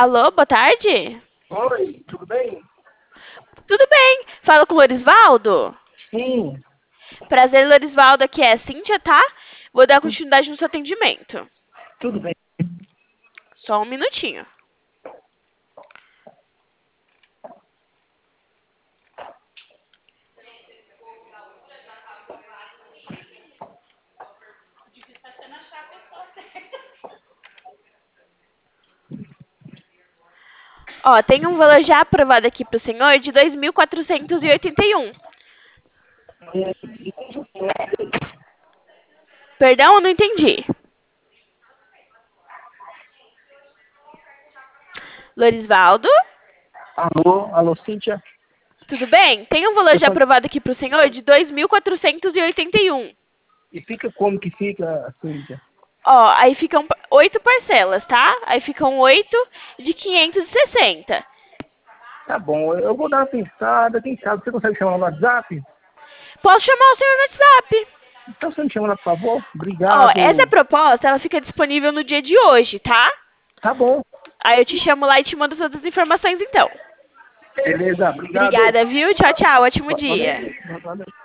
Alô, boa tarde? Oi, tudo bem? Tudo bem? Fala com o Lorisvaldo? Sim, Prazer, Lorisvaldo, aqui é a Cíntia, tá? Vou dar continuidade no seu atendimento. tudo bem. Só um minutinho. Ó, tem um valor já aprovado aqui pro senhor de 2.481. Perdão, eu não entendi. Lorisvaldo, Alô, Cíntia. tudo bem? Tem um valor Eu já só... aprovado aqui pro senhor de 2.481. E fica como que fica, Cíntia? Ó, aí ficam 8 parcelas, tá? Aí ficam 8 de 560. Tá bom, eu vou dar uma pensada, quem sabe, você consegue chamar no WhatsApp? Posso chamar o senhor no WhatsApp? Então você me chama lá, por favor? Ó, essa Obrigado. proposta, ela fica disponível no dia de hoje, tá? Tá bom, Aí eu te chamo lá e te mando todas as informações, então. beleza, obrigado. Obrigada, viu? Tchau, tchau. Ótimo Boa dia. noite. Boa noite.